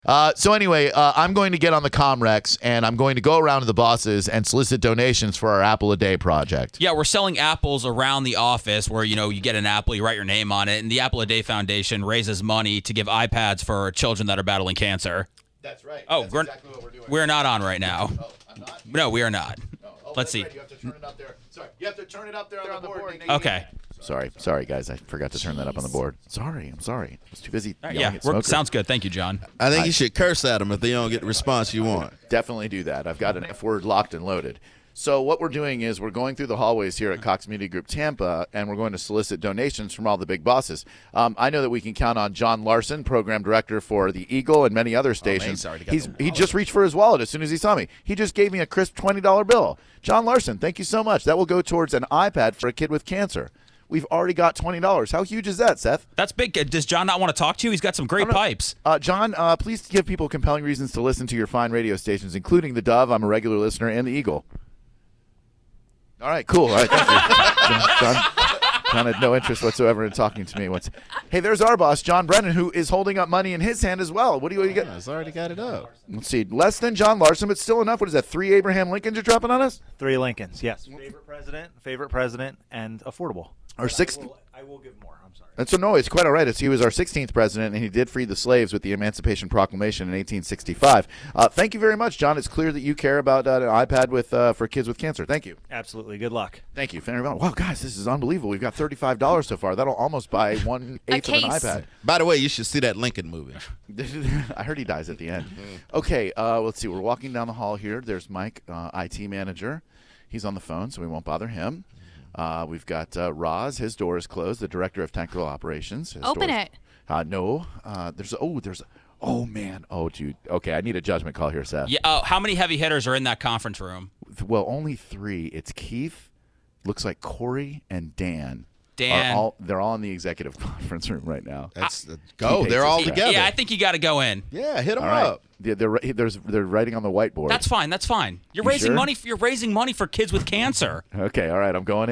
So anyway, I'm going to get on the Comrex, and I'm going to go around to the bosses and solicit donations for our Apple a Day project. Yeah, we're selling apples around the office where, you get an apple, you write your name on it, and the Apple a Day Foundation raises money to give iPads for children that are battling cancer. That's right. Oh, That's exactly what we're doing. We're not on right now. Oh, I'm not? No, we are not. No. Oh, Let's see. right. You have to turn it up there. Sorry, you have to turn it up there on the board. Okay. Sorry, guys. I forgot to turn that up on the board. I'm sorry. I was too busy yelling Yeah, at smokers. sounds good. Thank you, John. I think you should curse at them if they don't get the response you want. Definitely do that. I've got an F word locked and loaded. So what we're doing is we're going through the hallways here at Cox Media Group Tampa, and we're going to solicit donations from all the big bosses. I know that we can count on John Larson, program director for the Eagle and many other stations. He just reached for his wallet as soon as he saw me. He just gave me a crisp $20 bill. John Larson, thank you so much. That will go towards an iPad for a kid with cancer. We've already got $20. How huge is that, Seth? That's big. Does John not want to talk to you? He's got some great pipes. John, please give people compelling reasons to listen to your fine radio stations, including the Dove, I'm a regular listener, and the Eagle. All right, cool. All right, thank you. John had no interest whatsoever in talking to me. Hey, there's our boss, John Brennan, who is holding up money in his hand as well. What do you get? He's already got it up. Let's see. Less than John Larson, but still enough. What is that, 3 Abraham Lincolns you're dropping on us? 3 Lincolns, yes. Favorite president, and affordable. Our sixth. I will give more. I'm sorry. That's no, it's quite all right. He was our 16th president, and he did free the slaves with the Emancipation Proclamation in 1865. Thank you very much, John. It's clear that you care about an iPad for kids with cancer. Thank you. Absolutely. Good luck. Thank you. Wow, guys, this is unbelievable. We've got $35 so far. That'll almost buy 1/8 of an iPad. By the way, you should see that Lincoln movie. I heard he dies at the end. Okay, let's see. We're walking down the hall here. There's Mike, IT manager. He's on the phone, so we won't bother him. We've got Roz. His door is closed. The director of technical operations. Open it. No. Oh, man. Oh, dude. Okay, I need a judgment call here, Seth. Yeah. How many heavy hitters are in that conference room? Well, only 3. It's Keith, looks like Corey, and Dan. They're all in the executive conference room right now. Go. They're all together. Yeah, I think you got to go in. Yeah, hit them right. up. Yeah, they're writing on the whiteboard. That's fine. You're raising sure? money. You're raising money for kids with cancer. Okay, all right. I'm going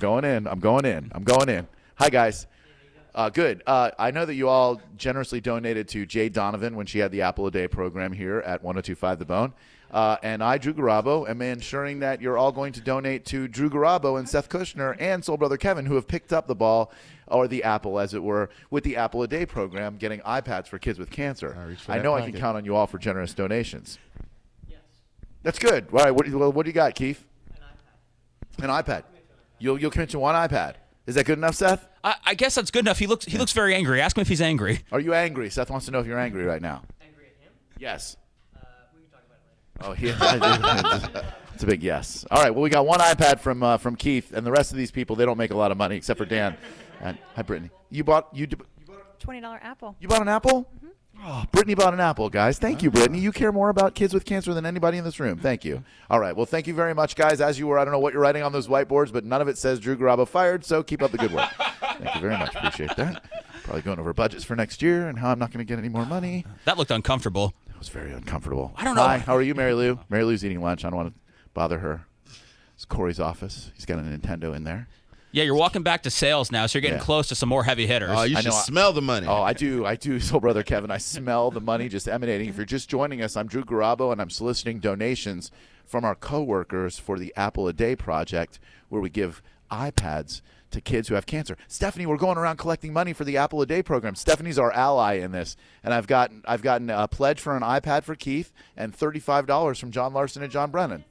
in. Hi, guys. Good. I know that you all generously donated to Jay Donovan when she had the Apple a Day program here at 102.5 The Bone. And I, Drew Garabo, am ensuring that you're all going to donate to Drew Garabo and Seth Kushner and Soul Brother Kevin, who have picked up the ball, or the apple, as it were, with the Apple a Day program, getting iPads for kids with cancer. I know I can count on you all for generous donations. Yes. That's good. All right. What do you got, Keith? An iPad. You'll commit to one iPad. Is that good enough, Seth? I guess that's good enough. He looks very angry. Ask him if he's angry. Are you angry? Seth wants to know if you're angry right now. Angry at him? Yes. We can talk about it later. Oh, it's a big yes. All right. Well, we got one iPad from Keith, and the rest of these people, they don't make a lot of money except for Dan. And hi, Brittany. You bought $20 apple. You bought an apple? Mm-hmm. Oh, Brittany bought an apple, guys. Thank you, Brittany. You care more about kids with cancer than anybody in this room. Thank you. All right. Well, thank you very much, guys. As you were, I don't know what you're writing on those whiteboards, but none of it says Drew Garabo fired, so keep up the good work. Thank you very much. Appreciate that. Probably going over budgets for next year and how I'm not going to get any more money. That looked uncomfortable. It was very uncomfortable. I don't know. Hi. How are you, Mary Lou? Mary Lou's eating lunch. I don't want to bother her. It's Corey's office. He's got a Nintendo in there. Yeah, you're walking back to sales now, so you're getting close to some more heavy hitters. Oh, you should smell the money. Oh, I do, Soul Brother Kevin. I smell the money just emanating. If you're just joining us, I'm Drew Garabo, and I'm soliciting donations from our coworkers for the Apple a Day project, where we give iPads to kids who have cancer. Stephanie, we're going around collecting money for the Apple a Day program. Stephanie's our ally in this, and I've gotten a pledge for an iPad for Keith and $35 from John Larson and John Brennan.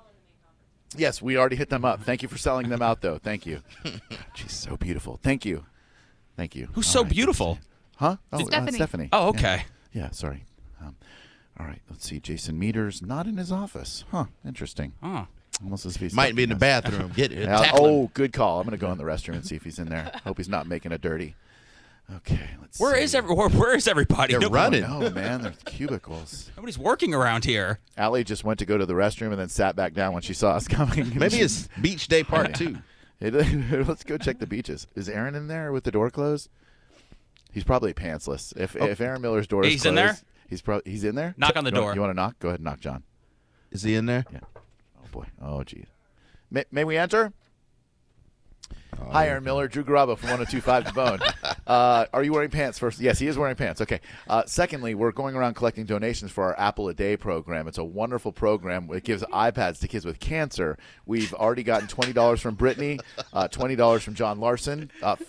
Yes, we already hit them up. Thank you for selling them out, though. Thank you. God, she's so beautiful. Thank you. Who's so beautiful? Huh? Oh, Stephanie. Stephanie. Oh, okay. Yeah, sorry. All right, let's see. Jason Meters, not in his office. Huh, interesting. Oh. Almost as if he's Might be in the bathroom. Get it. Oh, good call. I'm going to go in the restroom and see if he's in there. Hope he's not making it dirty. Okay, let's see. Where is everybody? They're running. Oh, man, they're cubicles. Nobody's working around here. Allie just went to go to the restroom and then sat back down when she saw us coming. Maybe it's beach day part 2. Let's go check the beaches. Is Aaron in there with the door closed? He's probably pantsless. If Aaron Miller's door is closed. He's in there? He's in there? Knock on the door. You want to knock? Go ahead and knock, John. Is he in there? Yeah. Oh, boy. Oh, geez. May we enter? Hi, Aaron Miller. Drew Garabo from 102.5 The Bone. Are you wearing pants first? Yes, he is wearing pants. Okay. Secondly, we're going around collecting donations for our Apple a Day program. It's a wonderful program. It gives iPads to kids with cancer. We've already gotten $20 from Brittany, $20 from John Larson,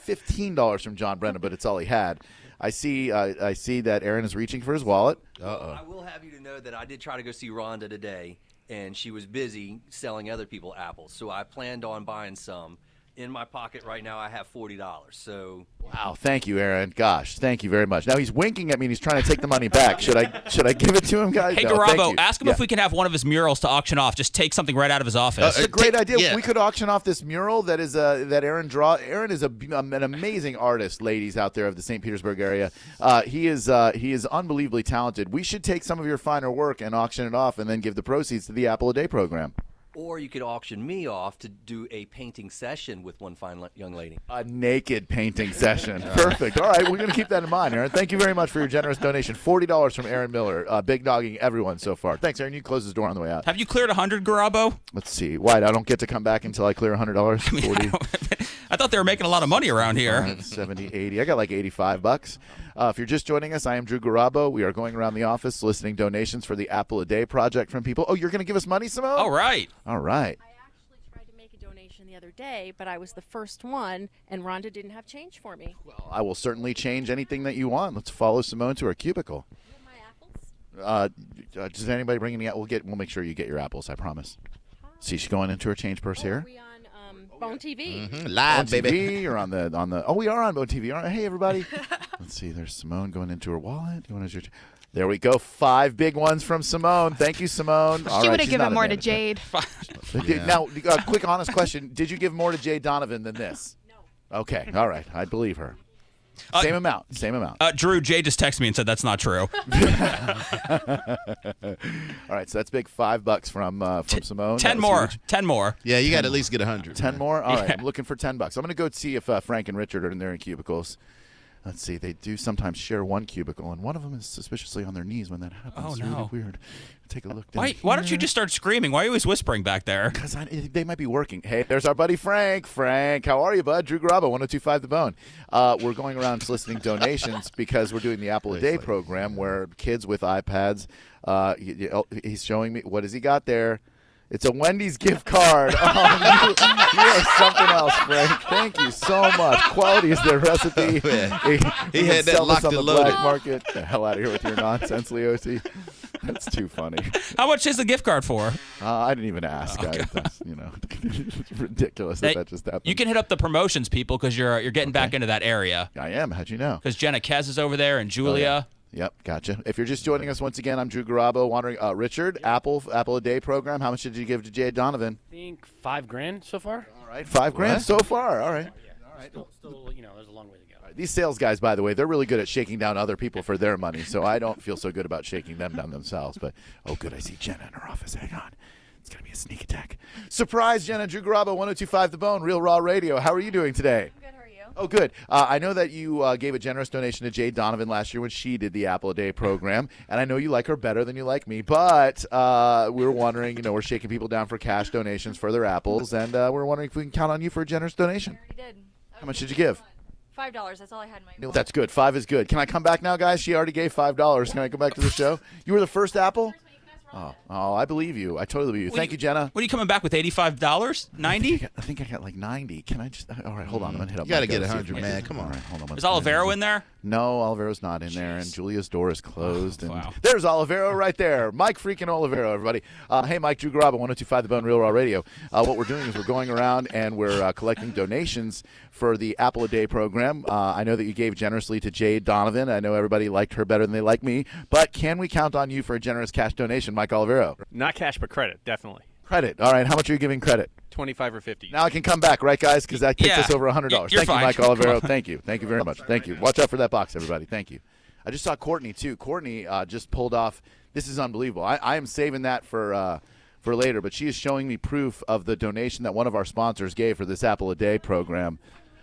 $15 from John Brennan, but it's all he had. I see that Aaron is reaching for his wallet. I will have you to know that I did try to go see Rhonda today, and she was busy selling other people apples. So I planned on buying some. In my pocket right now, I have $40. So Wow, thank you, Aaron. Gosh, thank you very much. Now he's winking at me and he's trying to take the money back. Should I give it to him, guys? Hey, No, thank Garabo, you. ask him Yeah. if we can have one of his murals to auction off. Just take something right out of his office. It's a great idea. yeah. We could auction off this mural that is that Aaron draw. Aaron is an amazing artist, ladies out there of the St. Petersburg area. He is unbelievably talented. We should take some of your finer work and auction it off, and then give the proceeds to the Apple a Day program. or you could auction me off to do a painting session with one fine young lady. A naked painting session. Perfect. All right, we're going to keep that in mind, Aaron. Thank you very much for your generous donation. $40 from Aaron Miller. Big dogging everyone so far. Thanks, Aaron. You close this door on the way out. Have you cleared 100, Garabo? Let's see. White, I don't get to come back until I clear $100. 40. I thought they were making a lot of money around here. 70, 80. I got like $85. If you're just joining us, I am Drew Garabo. We are going around the office soliciting donations for the Apple a Day project from people. Oh, you're going to give us money, Simone? All right. All right. I actually tried to make a donation the other day, but I was the first one, and Rhonda didn't have change for me. Well, I will certainly change anything that you want. Let's follow Simone to her cubicle. You have my apples? Does anybody bring any? We'll make sure you get your apples. I promise. See, she's going into her change purse Are here. we on Bone TV? Live, On baby. TV or on the? Oh, we are on Bone TV. Aren't we? Hey, everybody. Let's see. There's Simone going into her wallet. There we go. 5 big ones from Simone. Thank you, Simone. All She right, would have she's given not a more to manager. Jade. Yeah. Now, quick, honest question: did you give more to Jay Donovan than this? No. Okay. All right. I believe her. Same amount. Same amount. Drew, Jay just texted me and said that's not true. All right. So that's big. $5 from Simone. 10 That was more. huge. 10 more. Yeah, you got to at least get 100. 10 more? All right. Yeah. I'm looking for $10. I'm going to go see if Frank and Richard are in there in cubicles. Let's see. They do sometimes share one cubicle, and one of them is suspiciously on their knees when that happens. Oh, It's no. really weird. Take a look down Why don't you just start screaming? Why are you always whispering back there? Because they might be working. Hey, there's our buddy Frank. Frank, how are you, bud? Drew Garabo, 1025 The Bone. We're going around soliciting donations because we're doing the Apple a Day program where kids with iPads, he's showing me, what has he got there? It's a Wendy's gift card. Oh, you are something else, Frank. Thank you so much. Quality is their recipe. He had that sell this locked on the and loaded. black market. Get the hell out of here with your nonsense, Leosi. That's too funny. How much is the gift card for? I didn't even ask. That's, it's ridiculous Hey, that just happened. You can hit up the promotions, people, because you're getting back into that area. I am. How'd you know? Because Jenna Kez is over there and Julia. Yep, gotcha. If you're just joining us once again, I'm Drew Garabo. Wondering, Richard, Apple a Day program. How much did you give to Jay Donovan? I think $5,000 so far. All right, $5,000 so far. All right. Still, there's a long way to go. These sales guys, by the way, they're really good at shaking down other people for their money. So I don't feel so good about shaking them down themselves. But oh, good, I see Jenna in her office. Hang on. It's gonna be a sneak attack. Surprise, Jenna. Drew Garabo, 1025 The Bone, Real Raw Radio. How are you doing today? Good, how are you? Oh, good. I know that you gave a generous donation to Jay Donovan last year when she did the Apple a Day program, and I know you like her better than you like me. But we were wondering, we're shaking people down for cash donations for their apples, and we're wondering if we can count on you for a generous donation. I already did. How much did you give? $5. That's all I had in my That's good. 5 is good. Can I come back now, guys? She already gave $5. Can I go back to the show? You were the first apple? Oh, I believe you. I totally believe you. Thank you, Jenna. What are you coming back with, $85? 90? I think I got like 90. Can I just? All right, hold on. I'm gonna hit up. You got to Mike, get see if 100, we man. can- Come All on. right, hold on. Is Olivero in there? No, Olivero's not in there, and Julia's door is closed. And wow. There's Olivero right there. Mike freaking Olivero, everybody. Hey, Mike, Drew Garabo, 1025 The Bone, Real Raw Radio. What we're doing is we're going around and we're collecting donations for the Apple a Day program. I know that you gave generously to Jade Donovan. I know everybody liked her better than they like me. But can we count on you for a generous cash donation, Mike Olivero? Not cash, but credit, definitely. Credit. All right, how much are you giving credit? 25 or 50. Now I can come back, right, guys? Because that takes Yeah. us over $100. You're Thank you, fine. Mike Come Olivero. on. Thank you. Thank you very much. Thank you. Watch out for that box, everybody. Thank you. I just saw Courtney, too. Courtney just pulled off. This is unbelievable. I am saving that for later, but she is showing me proof of the donation that one of our sponsors gave for this Apple a Day program.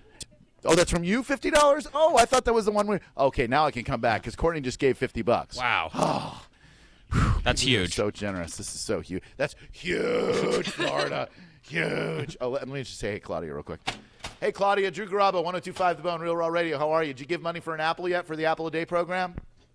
Oh, that's from you, $50? Oh, I thought that was the one where. Okay, now I can come back because Courtney just gave $50. Wow. That's You're huge. so generous. This is so huge. That's huge, Florida. Huge. Oh, let me just say hey, Claudia, real quick. Hey, Claudia, Drew Garabo, 102.5 The Bone, Real Raw Radio. How are you? Did you give money for an apple yet for the Apple a Day program?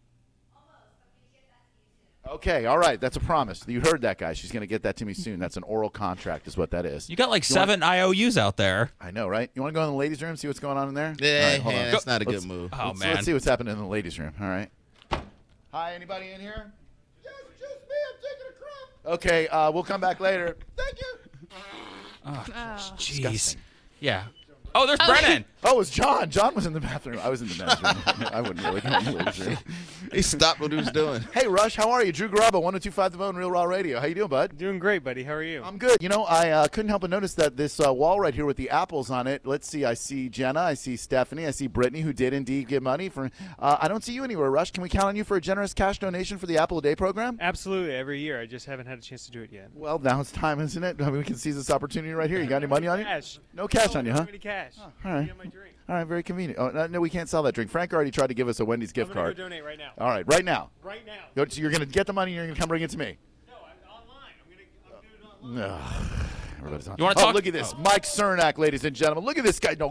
Okay, all right. That's a promise. You heard that, guy. She's going to get that to me soon. That's an oral contract is what that is. You got like 7 IOUs out there. I know, right? You want to go in the ladies' room, see what's going on in there? Yeah, All right, hold on. that's not a good move. Oh, Let's man. see what's happening in the ladies' room. All right. Hi, anybody in here? Yes, just me. I'm taking a crap. Okay, we'll come back later. Thank you. Jeez. Yeah. Oh, there's Brennan. Oh, it was John. John was in the bathroom. I was in the men's room. I wouldn't really go in the ladies' room. He stopped what he was doing. Hey, Rush, how are you? Drew Garabo, 102.5 The Bone, Real Raw Radio. How you doing, bud? Doing great, buddy. How are you? I'm good. You know, I couldn't help but notice that this wall right here with the apples on it. Let's see. I see Jenna. I see Stephanie. I see Brittany, who did indeed give money. For. I don't see you anywhere, Rush. Can we count on you for a generous cash donation for the Apple a Day program? Absolutely, every year. I just haven't had a chance to do it yet. Well, now it's time, isn't it? I mean, we can seize this opportunity right here. You got any money on you? Cash. No cash on you, I don't huh? have any cash. all right. Give me my drink. All right, very convenient. Oh, no, we can't sell that drink. Frank already tried to give us a Wendy's gift I'm gonna card. go donate right now. All right, right now. Right now. So you're going to get the money and you're going to come bring it to me. No, I'm online. I'm doing it online. Ugh. Everybody's on. You wanna Oh, talk- look at this. Mike Cernak, ladies and gentlemen. Look at this guy. No,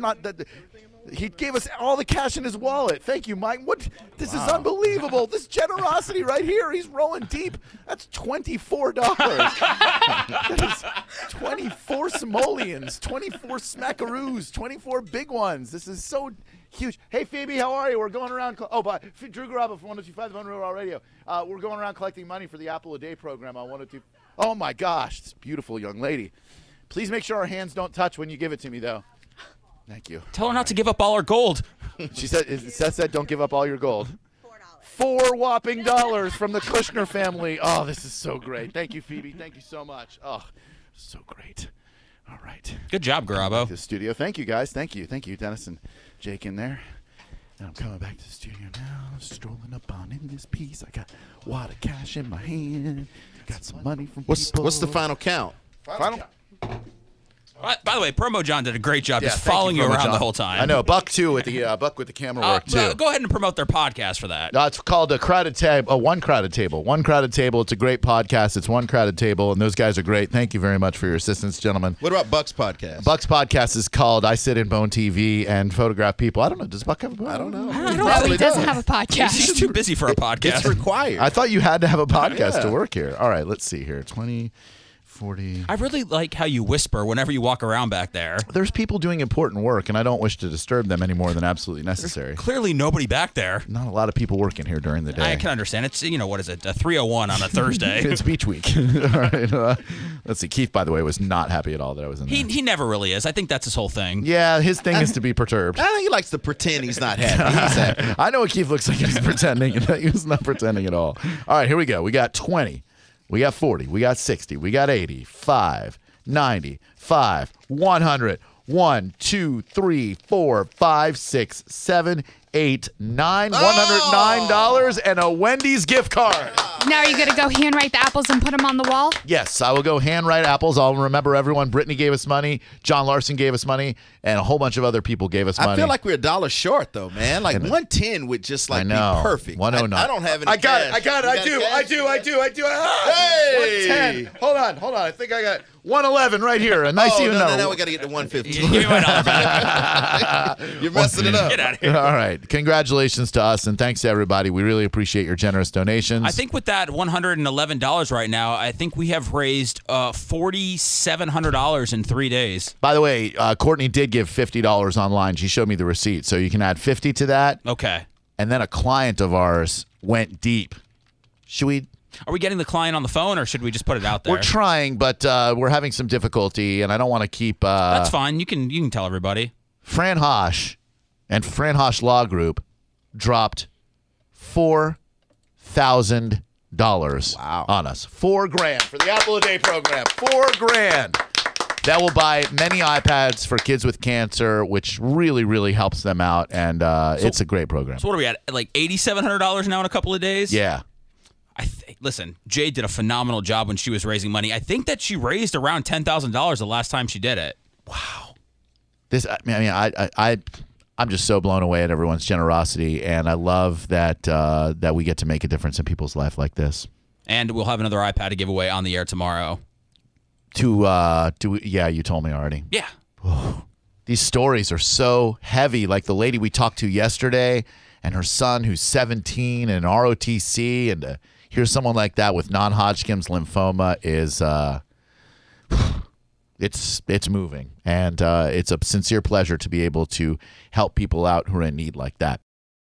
he gave us all the cash in his wallet. Thank you, Mike. What? This is unbelievable. This generosity right here. He's rolling deep. That's $24. That is 24 simoleons, 24 smackaroos, 24 big ones. This is so huge. Hey, Phoebe, how are you? We're going around. Drew Garabo from 102.5 The Bone Real Raw Radio. We're going around collecting money for the Apple a Day program on 102. Oh, my gosh. This beautiful young lady. Please make sure our hands don't touch when you give it to me, though. Thank you. Tell her not to give up all her gold. She said, Seth said, don't give up all your gold. $4 whopping dollars from the Kushner family. Oh, this is so great. Thank you, Phoebe. Thank you so much. Oh, so great. All right. Good job, Garabo. The studio. Thank you, guys. Thank you. Thank you, Dennis and Jake in there. And I'm coming back to the studio now, strolling up on in this piece. I got a wad of cash in my hand. Got some money from people. What's the final count? Final? By the way, Promo John did a great job just thank following you Promo around John. the whole time. I know. Buck with the camera work, too. Go ahead and promote their podcast for that. It's called One Crowded Table. One Crowded Table. It's a great podcast. It's One Crowded Table, and those guys are great. Thank you very much for your assistance, gentlemen. What about Buck's podcast? Buck's podcast is called I Sit in Bone TV and Photograph People. I don't know. Does Buck have a podcast? I don't know. No, he doesn't have a podcast. He's too busy for a podcast. It's required. I thought you had to have a podcast to work here. All right, let's see here. 20, 40. I really like how you whisper whenever you walk around back there. There's people doing important work, and I don't wish to disturb them any more than absolutely necessary. Clearly nobody back there. Not a lot of people working here during the day. I can understand. It's, what is it, a 3:01 on a Thursday. It's beach week. All right. Let's see. Keith, by the way, was not happy at all that I was in there. He never really is. I think that's his whole thing. Yeah, his thing is to be perturbed. I think he likes to pretend he's not happy. He's happy. I know what Keith looks like. He's pretending. He was not pretending at all. All right, here we go. We got 20. We got 40. We got 60. We got 80. 5, 90, 5, 100. 1, 2, 3, 4, 5, 6, 7, 8, 9. $109 and a Wendy's gift card. Now are you going to go handwrite the apples and put them on the wall? Yes, I will go handwrite apples. I'll remember everyone. Brittany gave us money. John Larson gave us money. And a whole bunch of other people gave us money. I feel like we're $1 short, though, man. Like 110 would just I be know. perfect. 109. I don't have any I got cash. it. I got it. You I got do. cash? Ah, Hey! 110. Hold on. I think I got 111 right here. A nice even no, number. now we got to get to 115. Give me my dollar back. You're messing it up. Get out of here. All right. Congratulations to us and thanks to everybody. We really appreciate your generous donations. I think with that $111 right now, I think we have raised $4,700 in 3 days. By the way, Courtney did give $50 online. She showed me the receipt. So you can add 50 to that. Okay. And then a client of ours went deep. Should we? Are we getting the client on the phone, or should we just put it out there? We're trying, but we're having some difficulty, and I don't want to keep. That's fine. You can tell everybody. Fran Hosh and Fran Hosh Law Group dropped $4,000 on us. $4,000 for the Apple a Day program. $4,000. That will buy many iPads for kids with cancer, which really, really helps them out, and it's a great program. So what are we at? Like $8,700 now in a couple of days? Yeah. Listen, Jade did a phenomenal job when she was raising money. I think that she raised around $10,000 the last time she did it. Wow. I'm just so blown away at everyone's generosity, and I love that that we get to make a difference in people's life like this. And we'll have another iPad to give away on the air tomorrow. Yeah, you told me already. Yeah. These stories are so heavy, like the lady we talked to yesterday and her son who's 17 and ROTC, and to hear someone like that with non-Hodgkin's lymphoma is it's moving. And it's a sincere pleasure to be able to help people out who are in need like that.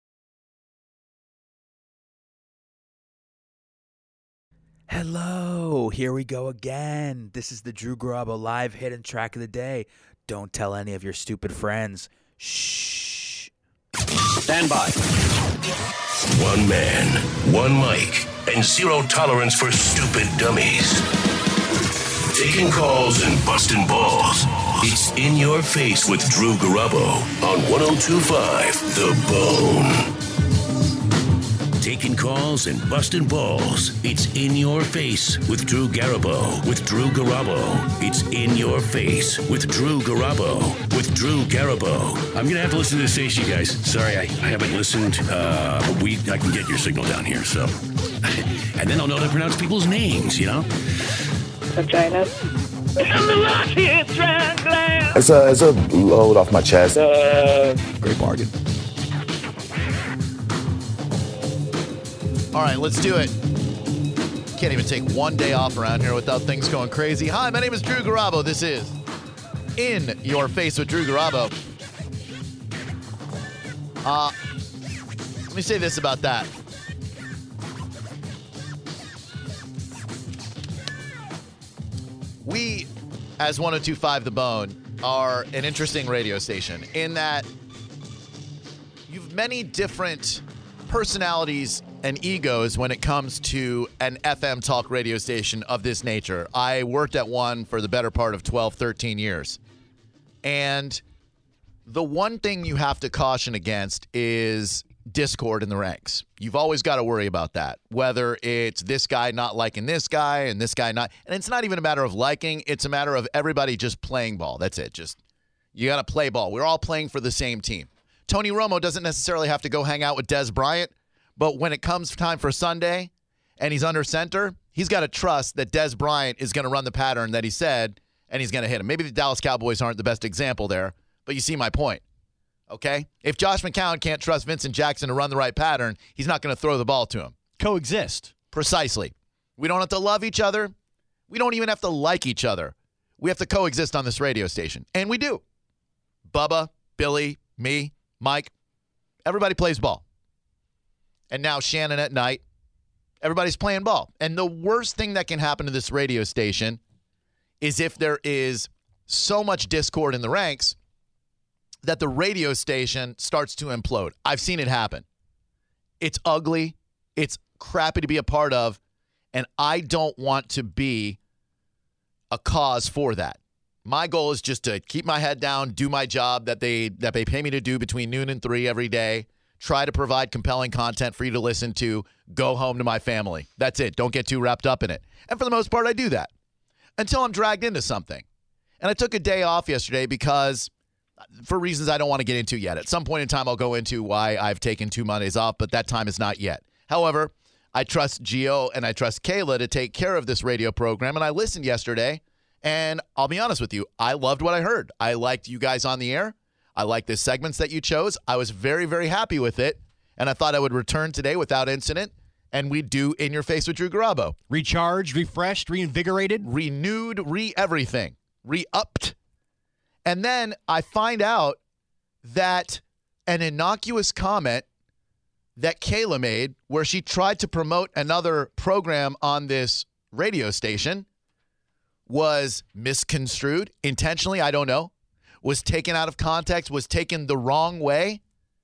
Hello, here we go again. This is the Drew Garabo live hidden track of the day. Don't tell any of your stupid friends. Shh. Stand by. One man, one mic, and zero tolerance for stupid dummies. Taking calls and busting balls. It's In Your Face with Drew Garabo on 102.5 The Bone. Taking calls and busting balls. It's In Your Face with Drew Garabo. With Drew Garabo. It's In Your Face with Drew Garabo. With Drew Garabo. I'm going to have to listen to this station, guys. Sorry, I haven't listened. But I can get your signal down here, so. And then I'll know how to pronounce people's names, you know? Vagina. It's a load off my chest. Great bargain. All right, let's do it. Can't even take one day off around here without things going crazy. Hi, my name is Drew Garabo. This is In Your Face with Drew Garabo. Let me say this about that. We, as 102.5 The Bone, are an interesting radio station in that you've many different personalities and egos when it comes to an FM talk radio station of this nature. I worked at one for the better part of 12, 13 years. And the one thing you have to caution against is discord in the ranks. You've always got to worry about that, whether it's this guy not liking this guy and this guy not. And it's not even a matter of liking. It's a matter of everybody just playing ball. That's it. Just, you got to play ball. We're all playing for the same team. Tony Romo doesn't necessarily have to go hang out with Des Bryant, but when it comes time for Sunday and he's under center, he's got to trust that Des Bryant is going to run the pattern that he said, and he's going to hit him. Maybe the Dallas Cowboys aren't the best example there, but you see my point, okay? If Josh McCown can't trust Vincent Jackson to run the right pattern, he's not going to throw the ball to him. Coexist. Precisely. We don't have to love each other. We don't even have to like each other. We have to coexist on this radio station, and we do. Bubba, Billy, me, Mike, everybody plays ball. And now Shannon at night, everybody's playing ball. And the worst thing that can happen to this radio station is if there is so much discord in the ranks that the radio station starts to implode. I've seen it happen. It's ugly. It's crappy to be a part of. And I don't want to be a cause for that. My goal is just to keep my head down, do my job that they pay me to do between noon and 3 every day, try to provide compelling content for you to listen to, go home to my family. That's it. Don't get too wrapped up in it. And for the most part, I do that until I'm dragged into something. And I took a day off yesterday because, for reasons I don't want to get into yet. At some point in time, I'll go into why I've taken 2 Mondays off, but that time is not yet. However, I trust Gio and I trust Kayla to take care of this radio program, and I listened yesterday. And I'll be honest with you, I loved what I heard. I liked you guys on the air. I liked the segments that you chose. I was very, very happy with it. And I thought I would return today without incident. And we'd do In Your Face with Drew Garabo. Recharged, refreshed, reinvigorated. Renewed, everything. Re-upped. And then I find out that an innocuous comment that Kayla made where she tried to promote another program on this radio station was misconstrued intentionally, I don't know, was taken out of context, was taken the wrong way,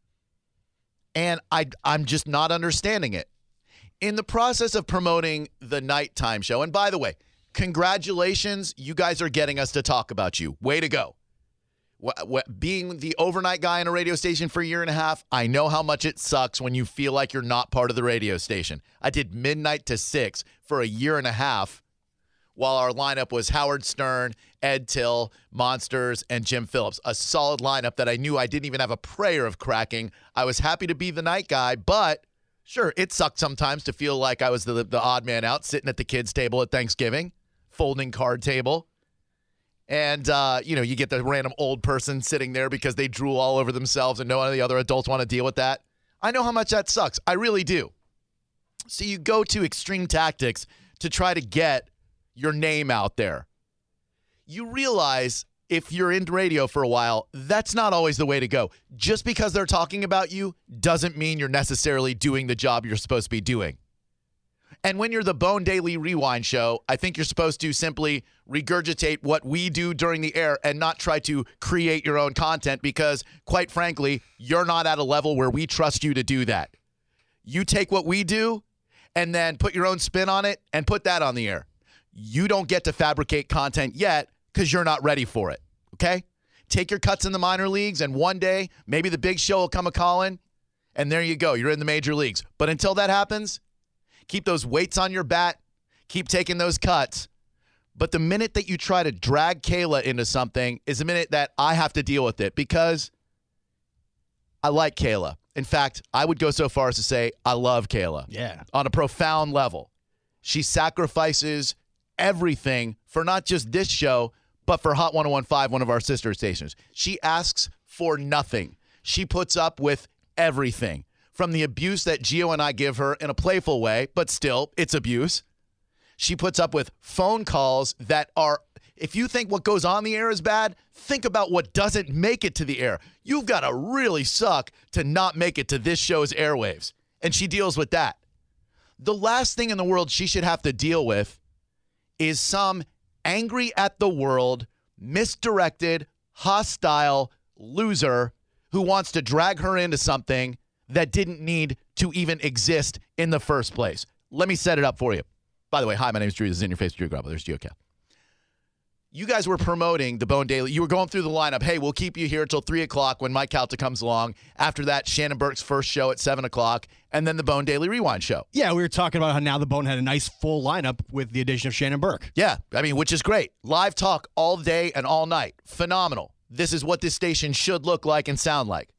and I'm just not understanding it. In the process of promoting the nighttime show, and by the way, congratulations, you guys are getting us to talk about you. Way to go. Being the overnight guy on a radio station for a year and a half, I know how much it sucks when you feel like you're not part of the radio station. I did midnight to 6 for a year and a half, while our lineup was Howard Stern, Ed Till, Monsters, and Jim Phillips. A solid lineup that I knew I didn't even have a prayer of cracking. I was happy to be the night guy, but sure, it sucked sometimes to feel like I was the odd man out sitting at the kids' table at Thanksgiving, folding card table. And, you get the random old person sitting there because they drool all over themselves and no one of the other adults want to deal with that. I know how much that sucks. I really do. So you go to extreme tactics to try to get your name out there. You realize if you're in radio for a while, that's not always the way to go. Just because they're talking about you doesn't mean you're necessarily doing the job you're supposed to be doing. And when you're the Bone Daily Rewind show, I think you're supposed to simply regurgitate what we do during the air and not try to create your own content because, quite frankly, you're not at a level where we trust you to do that. You take what we do and then put your own spin on it and put that on the air. You don't get to fabricate content yet because you're not ready for it, okay? Take your cuts in the minor leagues, and one day, maybe the big show will come a-calling, and there you go. You're in the major leagues. But until that happens, keep those weights on your bat. Keep taking those cuts. But the minute that you try to drag Kayla into something is the minute that I have to deal with it because I like Kayla. In fact, I would go so far as to say I love Kayla. Yeah. On a profound level. She sacrifices everything for not just this show, but for Hot 101.5, one of our sister stations. She asks for nothing. She puts up with everything. From the abuse that Gio and I give her in a playful way, but still, it's abuse. She puts up with phone calls that are, if you think what goes on the air is bad, think about what doesn't make it to the air. You've got to really suck to not make it to this show's airwaves. And she deals with that. The last thing in the world she should have to deal with is some angry at the world, misdirected, hostile loser who wants to drag her into something that didn't need to even exist in the first place. Let me set it up for you. By the way, hi, my name is Drew. This is In Your Face, Drew Grabo. There's GeoCal. You guys were promoting the Bone Daily. You were going through the lineup. Hey, we'll keep you here until 3 o'clock when Mike Calta comes along. After that, Shannon Burke's first show at 7 o'clock, and then the Bone Daily Rewind show. Yeah, we were talking about how now the Bone had a nice full lineup with the addition of Shannon Burke. Yeah, which is great. Live talk all day and all night. Phenomenal. This is what this station should look like and sound like.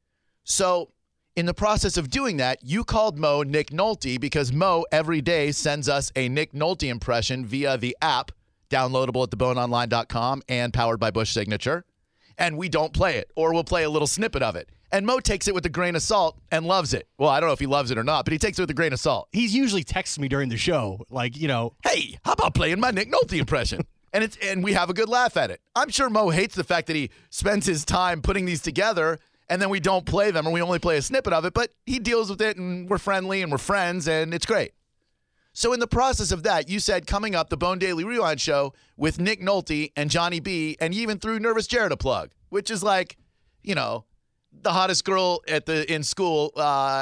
So, in the process of doing that, you called Mo Nick Nolte because Mo every day sends us a Nick Nolte impression via the app, downloadable at theboneonline.com and powered by Bush Signature. And we don't play it, or we'll play a little snippet of it. And Mo takes it with a grain of salt and loves it. Well, I don't know if he loves it or not, but he takes it with a grain of salt. He's usually texts me during the show, like, hey, how about playing my Nick Nolte impression? and we have a good laugh at it. I'm sure Mo hates the fact that he spends his time putting these together and then we don't play them or we only play a snippet of it, but he deals with it and we're friendly and we're friends and it's great. So in the process of that, you said coming up the Bone Daily Rewind show with Nick Nolte and Johnny B, and you even threw Nervous Jared a plug, which is like, the hottest girl in school,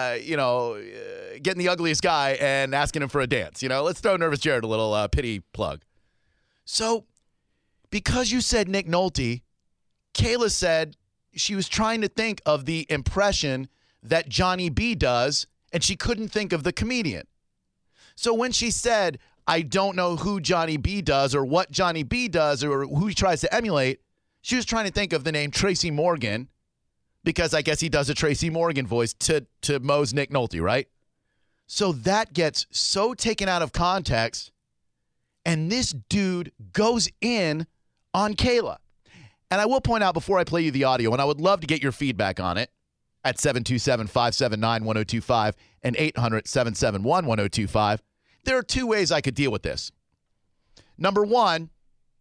getting the ugliest guy and asking him for a dance. Let's throw Nervous Jared a little pity plug. So because you said Nick Nolte, Kayla said she was trying to think of the impression that Johnny B does, and she couldn't think of the comedian. So when she said, I don't know who Johnny B does or what Johnny B does or who he tries to emulate, she was trying to think of the name Tracy Morgan because I guess he does a Tracy Morgan voice to Mo's Nick Nolte, right? So that gets so taken out of context, and this dude goes in on Kayla. And I will point out before I play you the audio, and I would love to get your feedback on it, at 727-579-1025 and 800-771-1025. There are two ways I could deal with this. Number one,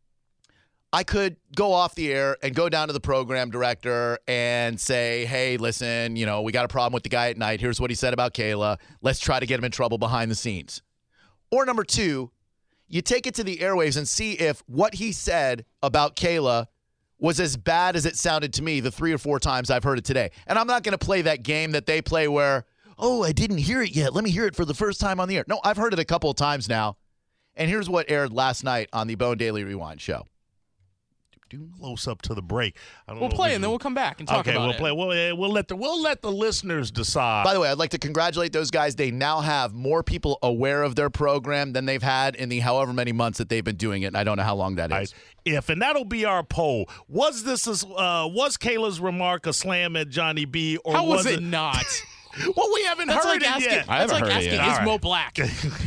I could go off the air and go down to the program director and say, hey, listen, we got a problem with the guy at night. Here's what he said about Kayla. Let's try to get him in trouble behind the scenes. Or number two, you take it to the airwaves and see if what he said about Kayla was as bad as it sounded to me the 3 or 4 times I've heard it today. And I'm not going to play that game that they play where, oh, I didn't hear it yet. Let me hear it for the first time on the air. No, I've heard it a couple of times now. And here's what aired last night on the Bone Daily Rewind show. Close up to the break. We'll play and then we'll come back and talk about it. Okay, we'll play. We'll let the listeners decide. By the way, I'd like to congratulate those guys. They now have more people aware of their program than they've had in the however many months that they've been doing it. And I don't know how long that is. And that'll be our poll. Was Kayla's remark a slam at Johnny B? Or how was it not? Well, we haven't That's heard like it asking, yet. That's like asking, is All Mo right. black?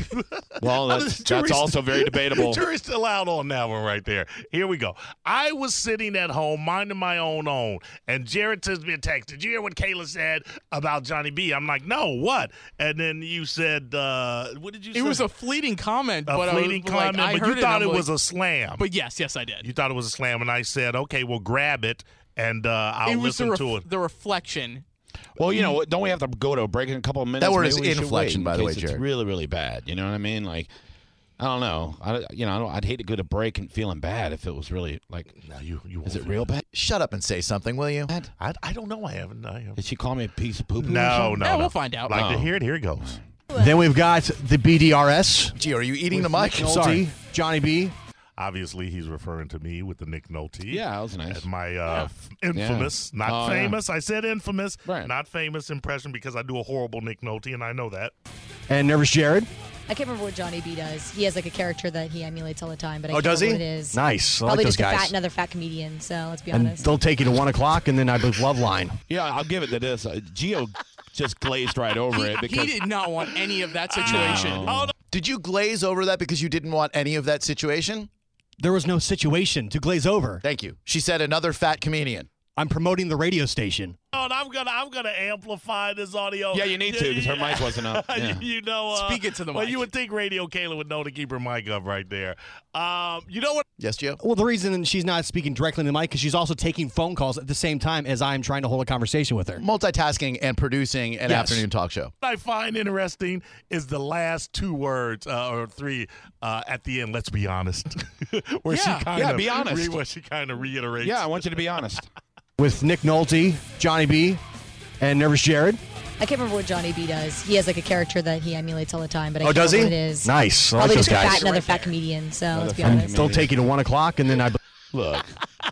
Well, that's also very debatable. Jury's still out on that one right there. Here we go. I was sitting at home minding my own, and Jared sends me a text. Did you hear what Kayla said about Johnny B? I'm like, no, what? And then you said, what did you say? It was a fleeting comment. A but fleeting comment, I but heard you thought and it I'm was like- a slam. But yes, I did. You thought it was a slam, and I said, okay, well, grab it, and I'll It was listen to it. the reflection. Well, don't we have to go to a break in a couple of minutes? That word Maybe is we should inflection, wait by in the way, case it's Jared. really, really bad. You know what I mean? Like, I don't know. I'd hate to go to break and feeling bad if it was really like. No, you is it real bad? Shut up and say something, will you? I don't know. I haven't. Did she call me a piece of poop? No. We'll find out. Like to hear it. Here it goes. Then we've got the BDRS. Gee, are you eating the Nick mic? Nolte, Johnny B. Obviously, he's referring to me with the Nick Nolte. Yeah, that was nice. As my infamous, not famous. I said infamous, not famous impression because I do a horrible Nick Nolte, and I know that. And Nervous Jared. I can't remember what Johnny B does. He has like a character that he emulates all the time, but I can't does he? remember what it is. Nice. I like Probably those just guys. another fat comedian. So let's be And honest. they'll take you to 1 o'clock, and then I believe Love Line. Yeah, I'll give it to this. Gio just glazed right over it because He did not want any of that situation. Did you glaze over that because you didn't want any of that situation? There was no situation to glaze over. Thank you. She said another fat comedian. I'm promoting the radio station. Oh, and I'm gonna amplify this audio. Yeah, you need to because her mic wasn't up. Yeah. You know, Speak it to the well, mic. you would think Radio Kayla would know to keep her mic up right there. You know what? Yes, Gio? Well, the reason she's not speaking directly to the mic because she's also taking phone calls at the same time as I'm trying to hold a conversation with her. Multitasking and producing an afternoon talk show. I find interesting is the last two words or three at the end. Let's be honest. Where Yeah, she kind yeah, of be honest. Where she kind of reiterates. Yeah, I want you to be honest. With Nick Nolte, Johnny B, and Nervous Jared. I can't remember what Johnny B does. He has like a character that he emulates all the time, but I Oh, can't does remember he? what it is. Nice. I like Probably those just guys. another fat comedian. So let's be fat honest. They'll take you to 1 o'clock, and then I. Look,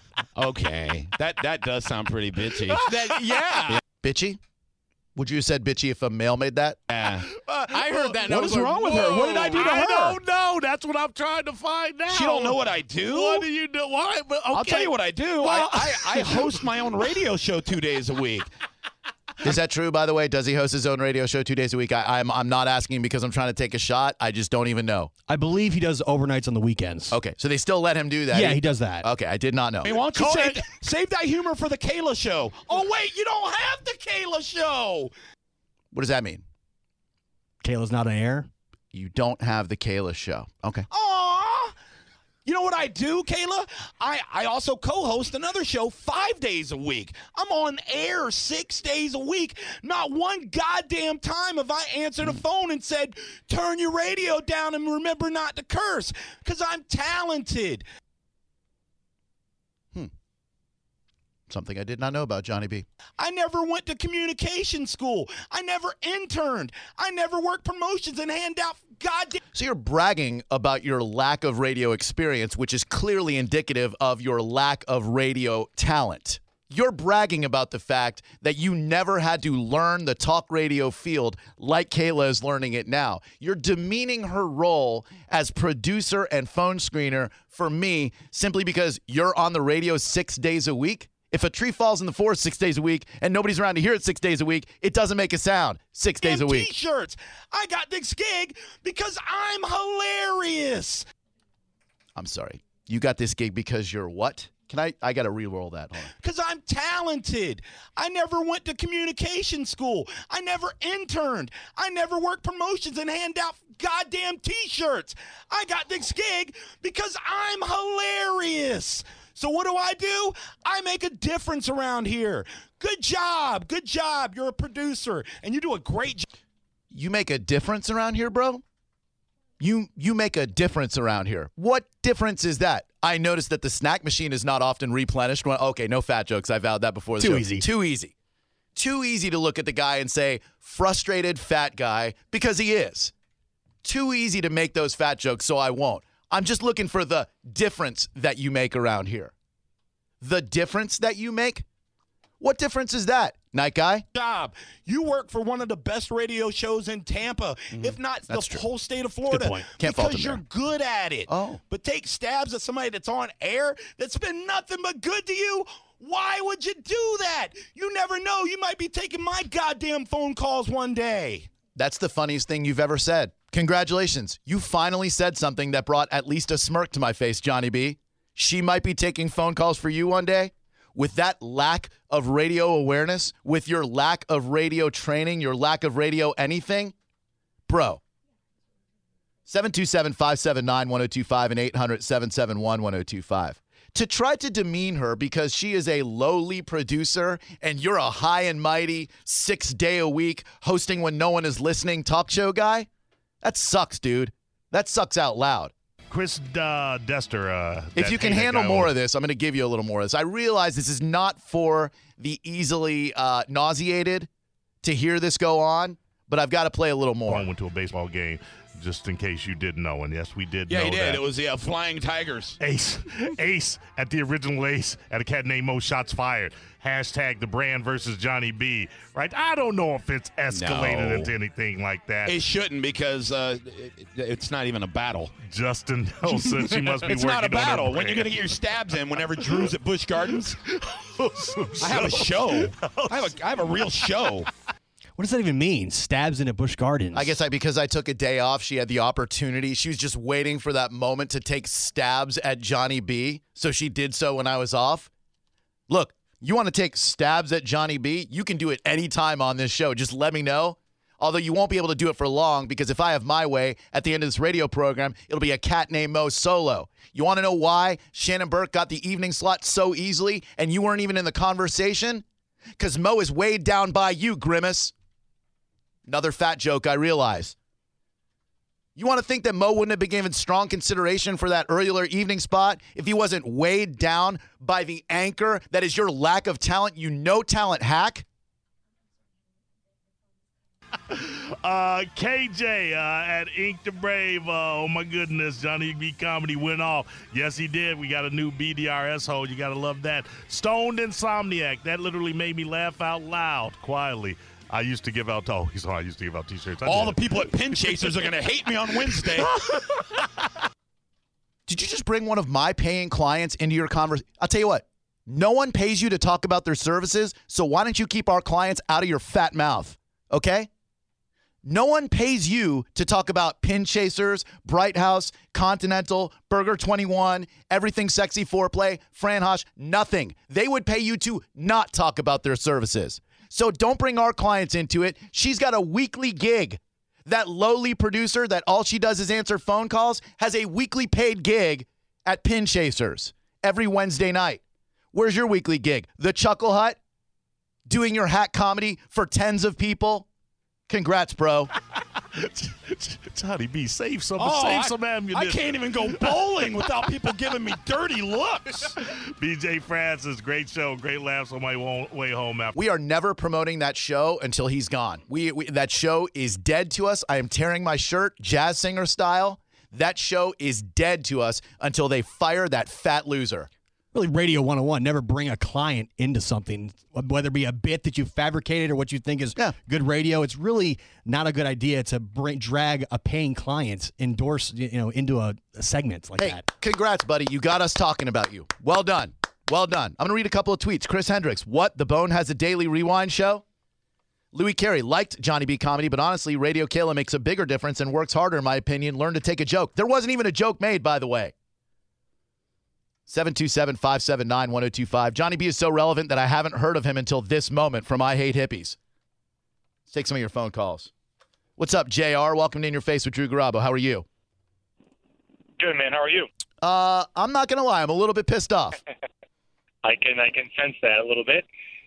okay, that does sound pretty bitchy. Yeah. Bitchy? Would you have said bitchy if a male made that? Yeah. I heard that. and I What was is like, wrong with her? What did I do to I her? don't know. That's what I'm trying to find out. She don't know what I do. What do you do? Why? But, okay. I'll tell you what I do. Well- I host my own radio show 2 days a week. Is that true, by the way? Does he host his own radio show 2 days a week? I'm not asking because I'm trying to take a shot. I just don't even know. I believe he does overnights on the weekends. Okay, so they still let him do that? Yeah, he does that. Okay, I did not know. Hey, why don't you save that humor for the Kayla show? Oh, wait, you don't have the Kayla show. What does that mean? Kayla's not on air? You don't have the Kayla show. Okay. Aw. You know what I do, Kayla? I also co-host another show 5 days a week. I'm on air 6 days a week. Not one goddamn time have I answered a phone and said, turn your radio down and remember not to curse, because I'm talented. Something I did not know about Johnny B. I never went to communication school. I never interned. I never worked promotions and hand out goddamn. So you're bragging about your lack of radio experience, which is clearly indicative of your lack of radio talent. You're bragging about the fact that you never had to learn the talk radio field like Kayla is learning it now. You're demeaning her role as producer and phone screener for me simply because you're on the radio 6 days a week. If a tree falls in the forest 6 days a week and nobody's around to hear it 6 days a week, it doesn't make a sound 6 days a week. T-shirts. I got this gig because I'm hilarious. I'm sorry. You got this gig because you're what? I got to re-roll that. Hold on. Because I'm talented. I never went to communication school. I never interned. I never worked promotions and hand out goddamn T-shirts. I got this gig because I'm hilarious. So what do? I make a difference around here. Good job. Good job. You're a producer, and you do a great job. You make a difference around here, bro? You make a difference around here. What difference is that? I noticed that the snack machine is not often replenished. Okay, no fat jokes. I vowed that before the show. Too easy. Too easy. Too easy to look at the guy and say, frustrated fat guy, because he is. Too easy to make those fat jokes, so I won't. I'm just looking for the difference that you make around here. The difference that you make? What difference is that, night guy? Job. You work for one of the best radio shows in Tampa, if not That's the true. whole state of Florida. point. Can't fault because him you're there. good at it. Oh. But take stabs at somebody that's on air that's been nothing but good to you. Why would you do that? You never know. You might be taking my goddamn phone calls one day. That's the funniest thing you've ever said. Congratulations. You finally said something that brought at least a smirk to my face, Johnny B. She might be taking phone calls for you one day. With that lack of radio awareness, with your lack of radio training, your lack of radio anything, bro. 727-579-1025 and 800-771-1025. To try to demean her because she is a lowly producer and you're a high and mighty 6-day-a-week hosting when no one is listening talk show guy, that sucks, dude. That sucks out loud. Chris Dester. If you can handle more of this, I'm going to give you a little more of this. I realize this is not for the easily nauseated to hear this go on, but I've got to play a little more. I went to a baseball game, just in case you didn't know, and yes, we did know Yeah, he did. that. It was the Flying Tigers. Ace at the original Ace at a cat named Mo Shots Fired. Hashtag the brand versus Johnny B. Right? I don't know if it's escalated No. into anything like that. It shouldn't because it's not even a battle. Justin Nelson, she must be It's working not a on her battle. When brand. you're going to get your stabs in whenever Drew's at Busch Gardens. I have a show. I have a real show. What does that even mean? Stabs in at Busch Gardens. I guess because I took a day off, she had the opportunity. She was just waiting for that moment to take stabs at Johnny B, so she did so when I was off. Look, you want to take stabs at Johnny B? You can do it anytime on this show. Just let me know. Although you won't be able to do it for long because if I have my way at the end of this radio program, it'll be a cat named Mo solo. You want to know why Shannon Burke got the evening slot so easily and you weren't even in the conversation? Because Mo is weighed down by you, Grimace. Another fat joke, I realize. You want to think that Mo wouldn't have been given strong consideration for that earlier evening spot if he wasn't weighed down by the anchor that is your lack of talent, you no-talent hack? KJ at Ink the Brave. Oh, my goodness. Johnny B. Comedy went off. Yes, he did. We got a new BDRS hole. You got to love that. Stoned Insomniac. That literally made me laugh out loud quietly. I used to give out T-shirts. All the people at Pin Chasers are going to hate me on Wednesday. Did you just bring one of my paying clients into your conversation? I'll tell you what. No one pays you to talk about their services, so why don't you keep our clients out of your fat mouth, okay? No one pays you to talk about Pin Chasers, Bright House, Continental, Burger 21, Everything Sexy Foreplay, Fran Hosh, nothing. They would pay you to not talk about their services. So don't bring our clients into it. She's got a weekly gig. That lowly producer that all she does is answer phone calls has a weekly paid gig at Pin Chasers every Wednesday night. Where's your weekly gig? The Chuckle Hut? Doing your hack comedy for tens of people? Congrats, bro. Johnny B, save some ammunition. I can't even go bowling without people giving me dirty looks. BJ Francis, great show, great laughs on my way home after. We are never promoting that show until he's gone. That show is dead to us. I am tearing my shirt, jazz singer style. That show is dead to us until they fire that fat loser. Really, Radio 101, never bring a client into something, whether it be a bit that you fabricated or what you think is good radio. It's really not a good idea to drag a paying client into a segment like that. Congrats, buddy. You got us talking about you. Well done. Well done. I'm going to read a couple of tweets. Chris Hendricks, what? The Bone has a daily rewind show? Louis Carey liked Johnny B. Comedy, but honestly, Radio Kayla makes a bigger difference and works harder, in my opinion. Learn to take a joke. There wasn't even a joke made, by the way. 727-579-1025. Johnny B is so relevant that I haven't heard of him until this moment from I Hate Hippies. Let's take some of your phone calls. What's up, JR? Welcome to In Your Face with Drew Garabo. How are you? Good, man. How are you? I'm not going to lie. I'm a little bit pissed off. I can sense that a little bit.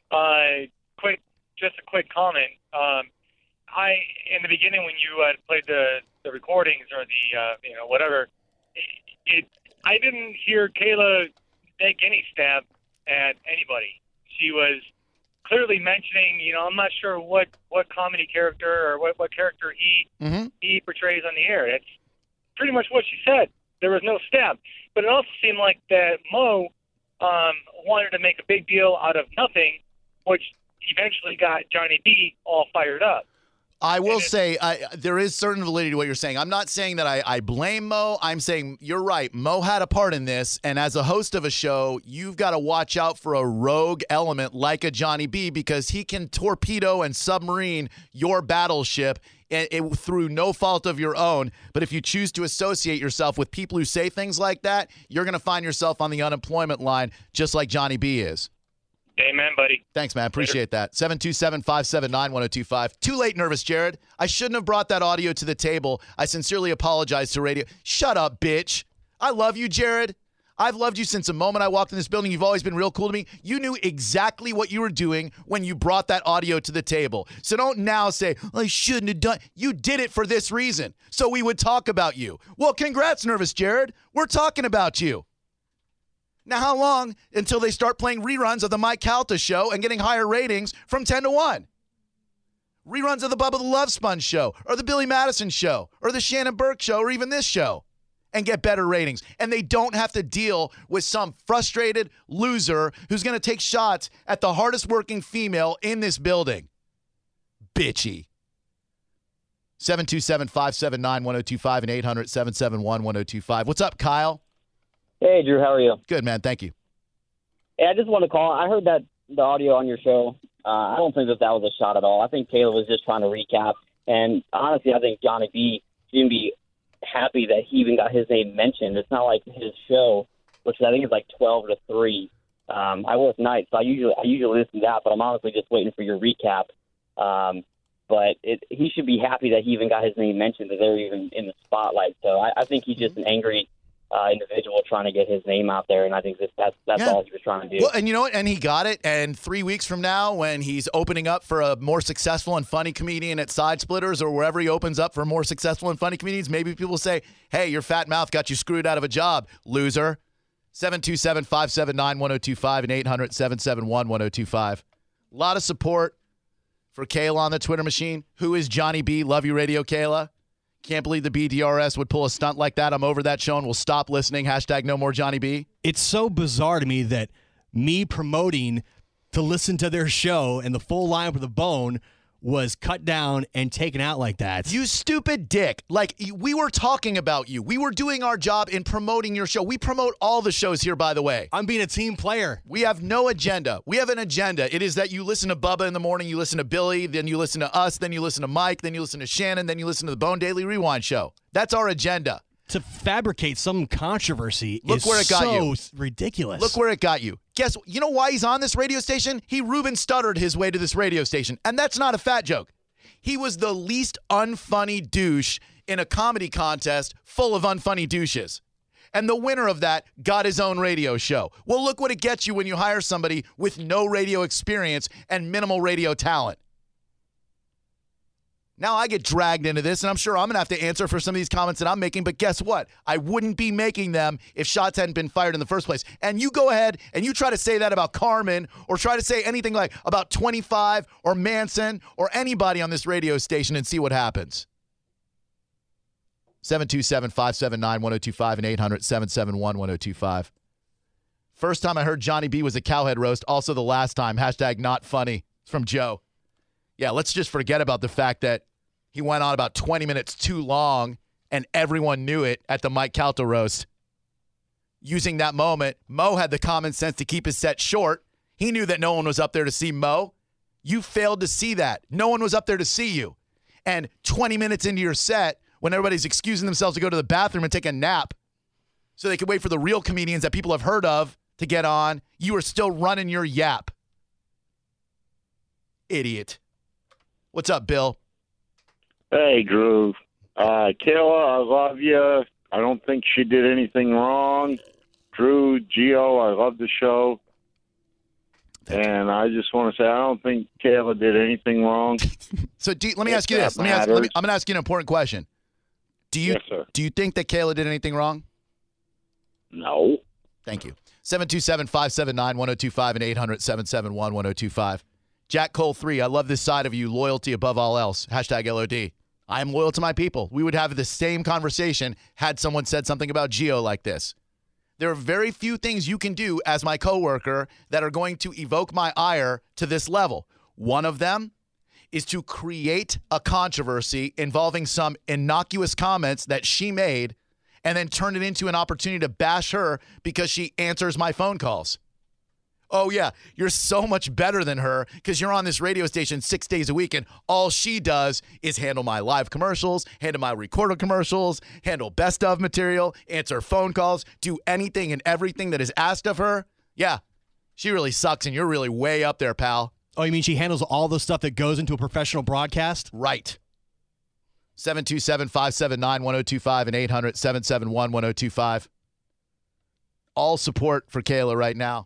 Just a quick comment. In the beginning when you played the recordings or the whatever, I didn't hear Kayla make any stab at anybody. She was clearly mentioning, I'm not sure what comedy character or what character he portrays on the air. That's pretty much what she said. There was no stab. But it also seemed like that Mo wanted to make a big deal out of nothing, which eventually got Johnny B all fired up. I will say there is certain validity to what you're saying. I'm not saying that I blame Mo. I'm saying you're right. Mo had a part in this, and as a host of a show, you've got to watch out for a rogue element like a Johnny B because he can torpedo and submarine your battleship through no fault of your own. But if you choose to associate yourself with people who say things like that, you're going to find yourself on the unemployment line just like Johnny B is. Amen, buddy. Thanks, man. Appreciate that. 727-579-1025. Too late, nervous Jared. I shouldn't have brought that audio to the table. I sincerely apologize to radio. Shut up, bitch. I love you, Jared. I've loved you since the moment I walked in this building. You've always been real cool to me. You knew exactly what you were doing when you brought that audio to the table. So don't now say, I shouldn't have done. You did it for this reason, so we would talk about you. Well, congrats, nervous Jared. We're talking about you. Now, how long until they start playing reruns of the Mike Calta show and getting higher ratings from 10 to 1? Reruns of the Bubba the Love Sponge show or the Billy Madison show or the Shannon Burke show or even this show and get better ratings. And they don't have to deal with some frustrated loser who's going to take shots at the hardest working female in this building. Bitchy. 727-579-1025 and 800-771-1025. What's up, Kyle? Hey, Drew, how are you? Good, man. Thank you. Hey, I just want to call. I heard the audio on your show. I don't think that was a shot at all. I think Kayla was just trying to recap. And honestly, I think Johnny B should be happy that he even got his name mentioned. It's not like his show, which I think is like 12 to 3. I work nights, so I usually listen to that, but I'm honestly just waiting for your recap. But he should be happy that he even got his name mentioned, that they're even in the spotlight. So I think he's just an angry individual trying to get his name out there, and I think that's all he was trying to do. Well, and you know what? And he got it. And 3 weeks from now, when he's opening up for a more successful and funny comedian at Side Splitters or wherever he opens up for more successful and funny comedians, maybe people say, hey, your fat mouth got you screwed out of a job, loser. 727-579-1025 and 800-771-1025. A lot of support for Kayla on the Twitter machine. Who is Johnny B? Love you, Radio Kayla. Can't believe the BDRS would pull a stunt like that. I'm over that show and will stop listening. Hashtag no more Johnny B. It's so bizarre to me that me promoting to listen to their show and the full lineup of The Bone was cut down and taken out like that. You stupid dick. Like, we were talking about you. We were doing our job in promoting your show. We promote all the shows here, by the way. I'm being a team player. We have no agenda. We have an agenda. It is that you listen to Bubba in the morning, you listen to Billy, then you listen to us, then you listen to Mike, then you listen to Shannon, then you listen to the Bone Daily Rewind show. That's our agenda. To fabricate some controversy Look where it got you. Ridiculous. Look where it got you. Guess, you know why he's on this radio station? He Ruben stuttered his way to this radio station, and that's not a fat joke. He was the least unfunny douche in a comedy contest full of unfunny douches. And the winner of that got his own radio show. Well, look what it gets you when you hire somebody with no radio experience and minimal radio talent. Now I get dragged into this, and I'm sure I'm going to have to answer for some of these comments that I'm making, but guess what? I wouldn't be making them if shots hadn't been fired in the first place. And you go ahead and you try to say that about Carmen or try to say anything like about 25 or Manson or anybody on this radio station and see what happens. 727-579-1025 and 800-771-1025. First time I heard Johnny B was a cowhead roast. Also the last time. Hashtag not funny. It's from Joe. Yeah, let's just forget about the fact that he went on about 20 minutes too long and everyone knew it at the Mike Calta roast. Using that moment, Mo had the common sense to keep his set short. He knew that no one was up there to see Mo. You failed to see that. No one was up there to see you. And 20 minutes into your set, when everybody's excusing themselves to go to the bathroom and take a nap so they could wait for the real comedians that people have heard of to get on, you were still running your yap. Idiot. What's up, Bill? Hey, Drew. Kayla, I love you. I don't think she did anything wrong. Drew, Gio, I love the show. And I just want to say I don't think Kayla did anything wrong. So let me ask you this. I'm going to ask you an important question. Yes, sir. Do you think that Kayla did anything wrong? No. Thank you. 727-579-1025 and 800-771-1025. Jack Cole 3, I love this side of you. Loyalty above all else. Hashtag LOD. I am loyal to my people. We would have the same conversation had someone said something about Gio like this. There are very few things you can do as my coworker that are going to evoke my ire to this level. One of them is to create a controversy involving some innocuous comments that she made and then turn it into an opportunity to bash her because she answers my phone calls. Oh, yeah, you're so much better than her because you're on this radio station 6 days a week, and all she does is handle my live commercials, handle my recorded commercials, handle best of material, answer phone calls, do anything and everything that is asked of her. Yeah, she really sucks, and you're really way up there, pal. Oh, you mean she handles all the stuff that goes into a professional broadcast? Right. 727-579-1025 and 800-771-1025. All support for Kayla right now.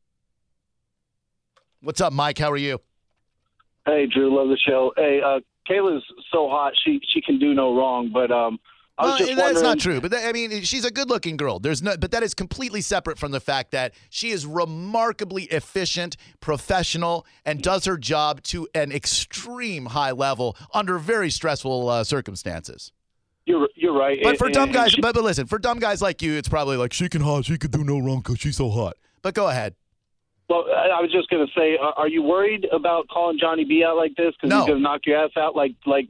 What's up, Mike? How are you? Hey, Drew. Love the show. Hey, Kayla's so hot, she can do no wrong. But I was just wondering. That's not true. But I mean, she's a good-looking girl. But that is completely separate from the fact that she is remarkably efficient, professional, and does her job to an extreme high level under very stressful circumstances. You're right. But for dumb guys, but listen, for dumb guys like you, it's probably like she can do no wrong because she's so hot. But go ahead. Well, I was just going to say, are you worried about calling Johnny B out like this because he's going to knock your ass out like you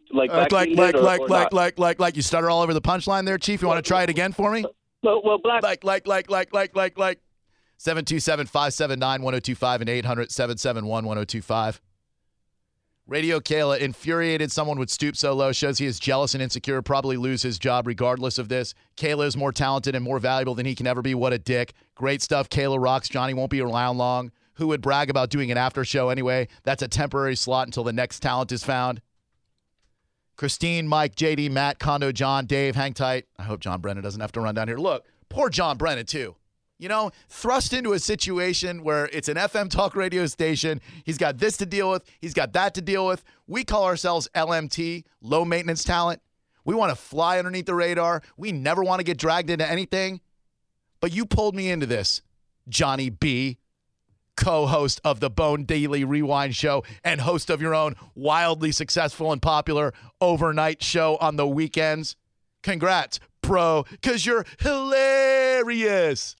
stutter all over the punchline there, Chief? You want to try it again for me? Well, Black. 727-579-1025 and 800-771-1025. Radio Kayla, infuriated someone would stoop so low, shows he is jealous and insecure, probably lose his job regardless of this. Kayla is more talented and more valuable than he can ever be. What a dick. Great stuff. Kayla rocks. Johnny won't be around long. Who would brag about doing an after show anyway? That's a temporary slot until the next talent is found. Christine, Mike, JD, Matt, Kondo, John, Dave, hang tight. I hope John Brennan doesn't have to run down here. Look, poor John Brennan, too. You know, thrust into a situation where it's an FM talk radio station. He's got this to deal with. He's got that to deal with. We call ourselves LMT, low maintenance talent. We want to fly underneath the radar. We never want to get dragged into anything. But you pulled me into this, Johnny B., co-host of the Bone Daily Rewind show and host of your own wildly successful and popular overnight show on the weekends. Congrats, bro, because you're hilarious.